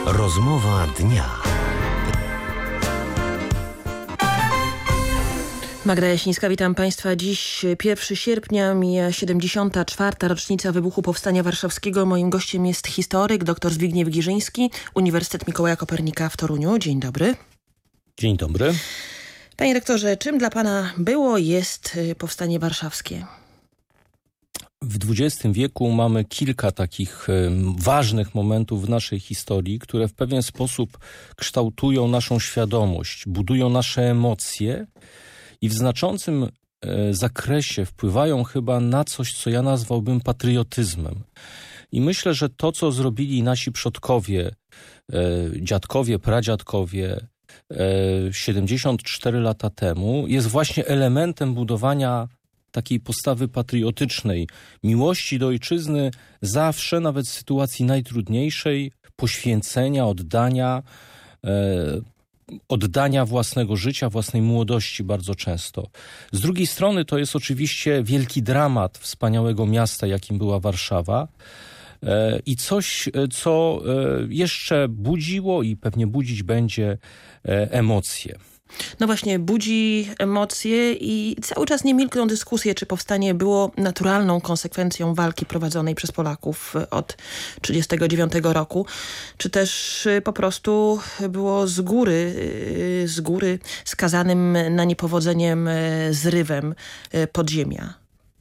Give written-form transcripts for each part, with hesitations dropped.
Rozmowa dnia. Magda Jasińska, witam Państwa. Dziś 1 sierpnia mija 74. rocznica wybuchu Powstania Warszawskiego. Moim gościem jest historyk dr Zbigniew Girzyński, Uniwersytet Mikołaja Kopernika w Toruniu. Dzień dobry. Dzień dobry. Panie doktorze, czym dla Pana jest Powstanie Warszawskie? W XX wieku mamy kilka takich ważnych momentów w naszej historii, które w pewien sposób kształtują naszą świadomość, budują nasze emocje i w znaczącym zakresie wpływają chyba na coś, co ja nazwałbym patriotyzmem. I myślę, że to, co zrobili nasi przodkowie, dziadkowie, pradziadkowie 74 lata temu, jest właśnie elementem budowania takiej postawy patriotycznej, miłości do ojczyzny zawsze, nawet w sytuacji najtrudniejszej, poświęcenia, oddania własnego życia, własnej młodości bardzo często. Z drugiej strony to jest oczywiście wielki dramat wspaniałego miasta, jakim była Warszawa, i coś, co jeszcze budziło i pewnie budzić będzie emocje. No właśnie, budzi emocje i cały czas nie milkną dyskusje, czy powstanie było naturalną konsekwencją walki prowadzonej przez Polaków od 1939 roku, czy też po prostu było z góry skazanym na niepowodzeniem zrywem podziemia.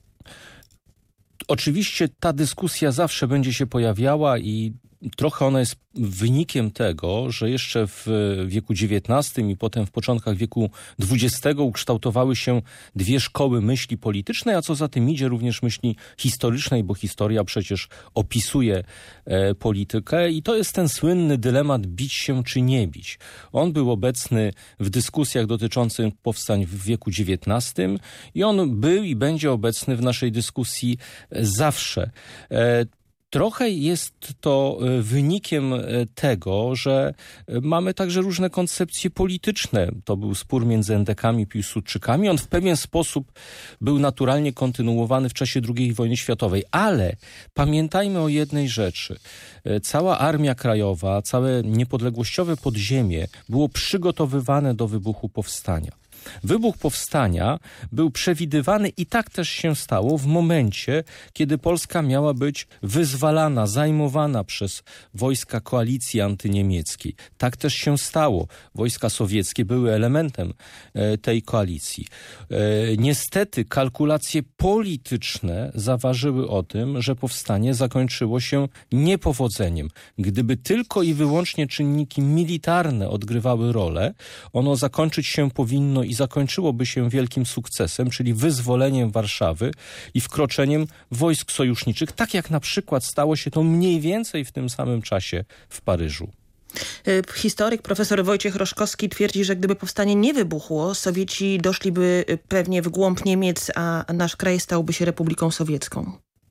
Oczywiście ta dyskusja zawsze będzie się pojawiała i trochę ona jest wynikiem tego, że jeszcze w wieku XIX i potem w początkach wieku XX ukształtowały się dwie szkoły myśli politycznej, a co za tym idzie również myśli historycznej, bo historia przecież opisuje politykę i to jest ten słynny dylemat bić się czy nie bić. On był obecny w dyskusjach dotyczących powstań w wieku XIX i on był i będzie obecny w naszej dyskusji zawsze. Trochę jest to wynikiem tego, że mamy także różne koncepcje polityczne. To był spór między endekami i piłsudczykami. On w pewien sposób był naturalnie kontynuowany w czasie II wojny światowej. Ale pamiętajmy o jednej rzeczy. Cała Armia Krajowa, całe niepodległościowe podziemie było przygotowywane do wybuchu powstania. Wybuch powstania był przewidywany i tak też się stało w momencie, kiedy Polska miała być wyzwalana, zajmowana przez wojska koalicji antyniemieckiej. Tak też się stało. Wojska sowieckie były elementem tej koalicji. Niestety kalkulacje polityczne zaważyły o tym, że powstanie zakończyło się niepowodzeniem. Gdyby tylko i wyłącznie czynniki militarne odgrywały rolę, ono zakończyć się powinno i zakończyłoby się wielkim sukcesem, czyli wyzwoleniem Warszawy i wkroczeniem wojsk sojuszniczych, tak jak na przykład stało się to mniej więcej w tym samym czasie w Paryżu. Historyk profesor Wojciech Roszkowski twierdzi, że gdyby powstanie nie wybuchło, Sowieci doszliby pewnie w głąb Niemiec, a nasz kraj stałby się Republiką Sowiecką.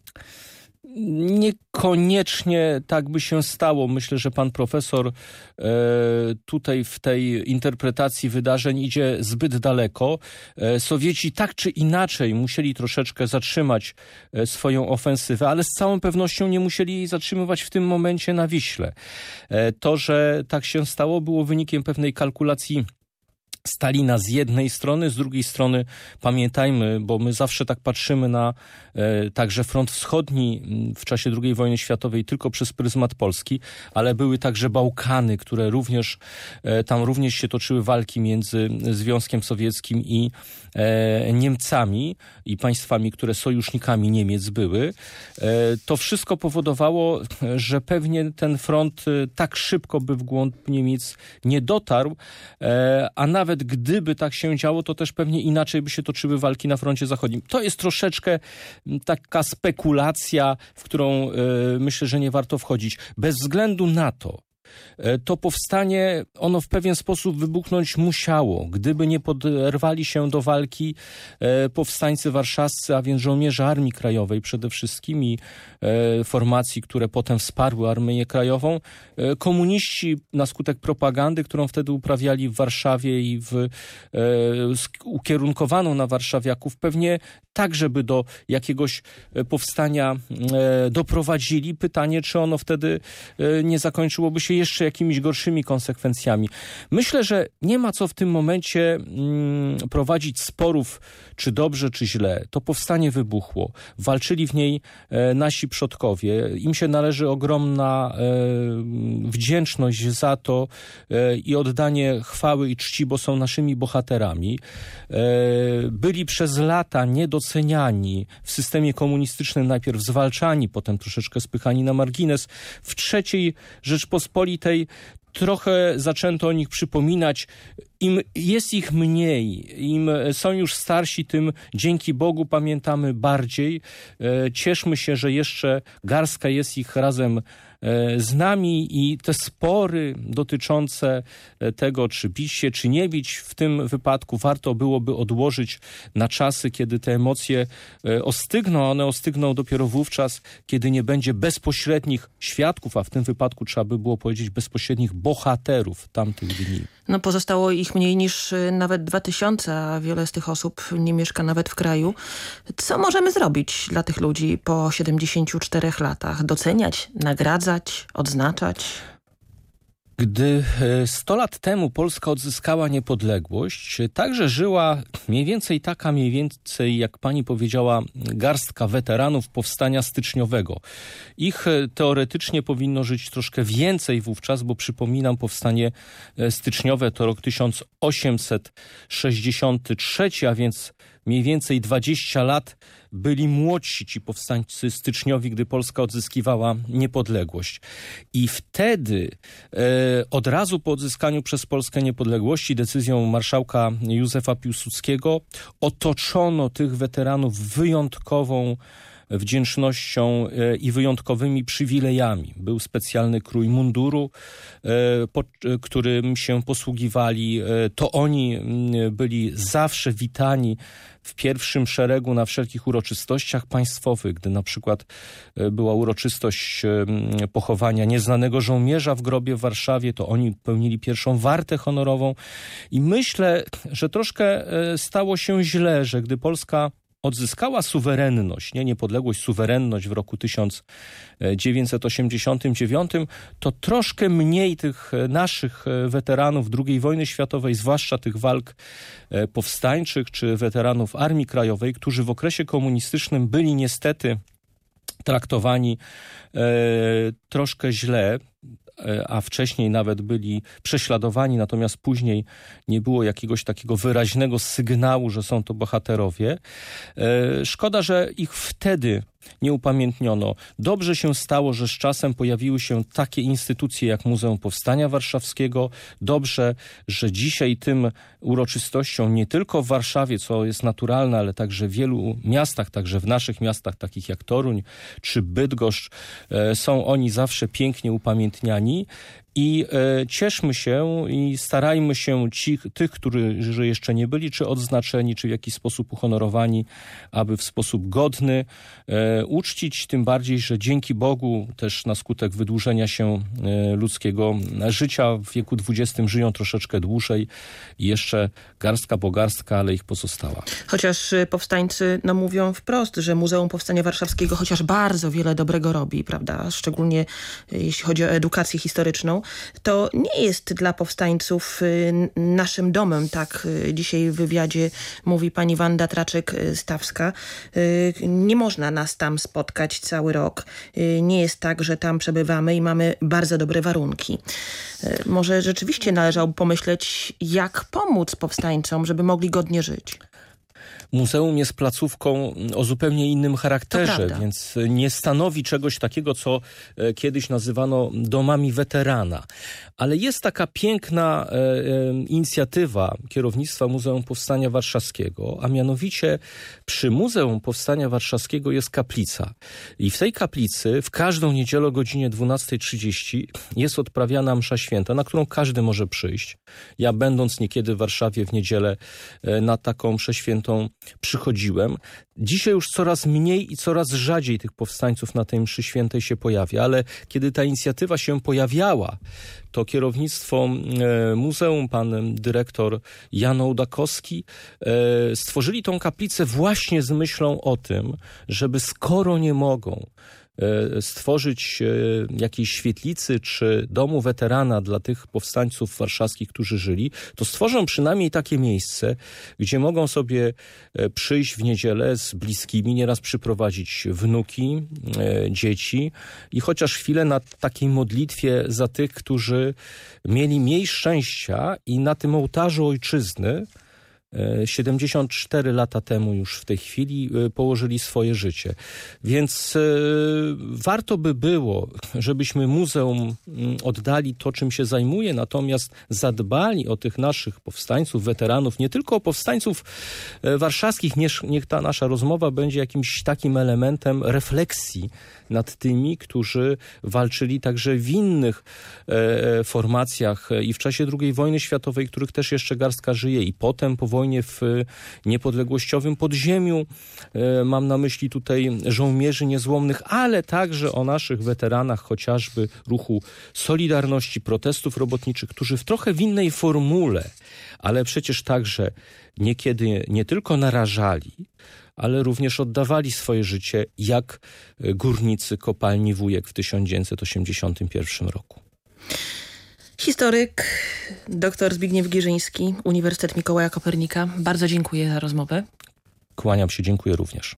Niekoniecznie tak by się stało. Myślę, że pan profesor tutaj w tej interpretacji wydarzeń idzie zbyt daleko. Sowieci tak czy inaczej musieli troszeczkę zatrzymać swoją ofensywę, ale z całą pewnością nie musieli jej zatrzymywać w tym momencie na Wiśle. To, że tak się stało, było wynikiem pewnej kalkulacji Stalina z jednej strony, z drugiej strony pamiętajmy, bo my zawsze tak patrzymy na także front wschodni w czasie II wojny światowej tylko przez pryzmat Polski, ale były także Bałkany, które tam również się toczyły walki między Związkiem Sowieckim i Niemcami i państwami, które sojusznikami Niemiec były. To wszystko powodowało, że pewnie ten front tak szybko by w głąb Niemiec nie dotarł, a nawet gdyby tak się działo, to też pewnie inaczej by się toczyły walki na froncie zachodnim. To jest troszeczkę taka spekulacja, w którą myślę, że nie warto wchodzić. Bez względu na to powstanie, ono w pewien sposób wybuchnąć musiało. Gdyby nie poderwali się do walki powstańcy warszawscy, a więc żołnierze Armii Krajowej przede wszystkim i formacji, które potem wsparły Armię Krajową, komuniści na skutek propagandy, którą wtedy uprawiali w Warszawie i ukierunkowaną na warszawiaków, pewnie tak żeby do jakiegoś powstania doprowadzili. Pytanie, czy ono wtedy nie zakończyłoby się jeszcze jakimiś gorszymi konsekwencjami. Myślę, że nie ma co w tym momencie prowadzić sporów, czy dobrze, czy źle. To powstanie wybuchło. Walczyli w niej nasi przodkowie. Im się należy ogromna wdzięczność za to i oddanie chwały i czci, bo są naszymi bohaterami. Byli przez lata niedoceniani w systemie komunistycznym, najpierw zwalczani, potem troszeczkę spychani na margines. W III Rzeczpospolitej trochę zaczęto o nich przypominać. Im jest ich mniej, im są już starsi, tym dzięki Bogu pamiętamy bardziej. Cieszmy się, że jeszcze garstka jest ich razem z nami i te spory dotyczące tego, czy bić się, czy nie bić, w tym wypadku warto byłoby odłożyć na czasy, kiedy te emocje ostygną. One ostygną dopiero wówczas, kiedy nie będzie bezpośrednich świadków, a w tym wypadku trzeba by było powiedzieć bezpośrednich bohaterów tamtych dni. No pozostało ich mniej niż nawet 2000, a wiele z tych osób nie mieszka nawet w kraju. Co możemy zrobić dla tych ludzi po 74 latach? Doceniać, nagradzać, odznaczać? Gdy 100 lat temu Polska odzyskała niepodległość, także żyła mniej więcej jak pani powiedziała, garstka weteranów powstania styczniowego. Ich teoretycznie powinno żyć troszkę więcej wówczas, bo przypominam, powstanie styczniowe to rok 1863, a więc mniej więcej 20 lat byli młodsi ci powstańcy styczniowi, gdy Polska odzyskiwała niepodległość. I wtedy od razu po odzyskaniu przez Polskę niepodległości decyzją marszałka Józefa Piłsudskiego otoczono tych weteranów wyjątkową wdzięcznością i wyjątkowymi przywilejami. Był specjalny krój munduru, którym się posługiwali. To oni byli zawsze witani w pierwszym szeregu na wszelkich uroczystościach państwowych. Gdy na przykład była uroczystość pochowania nieznanego żołnierza w grobie w Warszawie, to oni pełnili pierwszą wartę honorową. I myślę, że troszkę stało się źle, że gdy Polska odzyskała suwerenność, nie niepodległość, suwerenność w roku 1989, to troszkę mniej tych naszych weteranów II wojny światowej, zwłaszcza tych walk powstańczych czy weteranów Armii Krajowej, którzy w okresie komunistycznym byli niestety traktowani troszkę źle, a wcześniej nawet byli prześladowani, natomiast później nie było jakiegoś takiego wyraźnego sygnału, że są to bohaterowie. Szkoda, że ich wtedy nie upamiętniono. Dobrze się stało, że z czasem pojawiły się takie instytucje jak Muzeum Powstania Warszawskiego. Dobrze, że dzisiaj tym uroczystościom nie tylko w Warszawie, co jest naturalne, ale także w wielu miastach, także w naszych miastach, takich jak Toruń czy Bydgoszcz, są oni zawsze pięknie upamiętniani. I cieszmy się i starajmy się tych, którzy jeszcze nie byli, czy odznaczeni, czy w jakiś sposób uhonorowani, aby w sposób godny uczcić, tym bardziej, że dzięki Bogu też na skutek wydłużenia się ludzkiego życia w wieku XX żyją troszeczkę dłużej i jeszcze garstka po garstka, ale ich pozostała. Chociaż powstańcy mówią wprost, że Muzeum Powstania Warszawskiego chociaż bardzo wiele dobrego robi, prawda? Szczególnie jeśli chodzi o edukację historyczną, to nie jest dla powstańców naszym domem, tak dzisiaj w wywiadzie mówi pani Wanda Traczyk-Stawska. Nie można nas tam spotkać cały rok. Nie jest tak, że tam przebywamy i mamy bardzo dobre warunki. Może rzeczywiście należałoby pomyśleć, jak pomóc powstańcom, żeby mogli godnie żyć. Muzeum jest placówką o zupełnie innym charakterze, więc nie stanowi czegoś takiego, co kiedyś nazywano domami weterana. Ale jest taka piękna inicjatywa kierownictwa Muzeum Powstania Warszawskiego, a mianowicie przy Muzeum Powstania Warszawskiego jest kaplica. I w tej kaplicy w każdą niedzielę o godzinie 12:30 jest odprawiana msza święta, na którą każdy może przyjść. Ja będąc niekiedy w Warszawie w niedzielę na taką mszę świętą którą przychodziłem. Dzisiaj już coraz mniej i coraz rzadziej tych powstańców na tej mszy świętej się pojawia, ale kiedy ta inicjatywa się pojawiała, to kierownictwo muzeum, pan dyrektor Jan Ołdakowski, stworzyli tą kaplicę właśnie z myślą o tym, żeby skoro nie mogą stworzyć jakiejś świetlicy czy domu weterana dla tych powstańców warszawskich, którzy żyli, to stworzą przynajmniej takie miejsce, gdzie mogą sobie przyjść w niedzielę z bliskimi, nieraz przyprowadzić wnuki, dzieci i chociaż chwilę na takiej modlitwie za tych, którzy mieli mniej szczęścia i na tym ołtarzu ojczyzny 74 lata temu już w tej chwili położyli swoje życie. Więc warto by było, żebyśmy muzeum oddali to, czym się zajmuje, natomiast zadbali o tych naszych powstańców, weteranów, nie tylko o powstańców warszawskich. Niech ta nasza rozmowa będzie jakimś takim elementem refleksji nad tymi, którzy walczyli także w innych formacjach i w czasie II wojny światowej, których też jeszcze garstka żyje, i potem po wojnie w niepodległościowym podziemiu. Mam na myśli tutaj żołnierzy niezłomnych, ale także o naszych weteranach chociażby ruchu Solidarności, protestów robotniczych, którzy w trochę w innej formule, ale przecież także niekiedy nie tylko narażali, ale również oddawali swoje życie jak górnicy kopalni Wujek w 1981 roku. Historyk dr Zbigniew Girzyński, Uniwersytet Mikołaja Kopernika. Bardzo dziękuję za rozmowę. Kłaniam się, dziękuję również.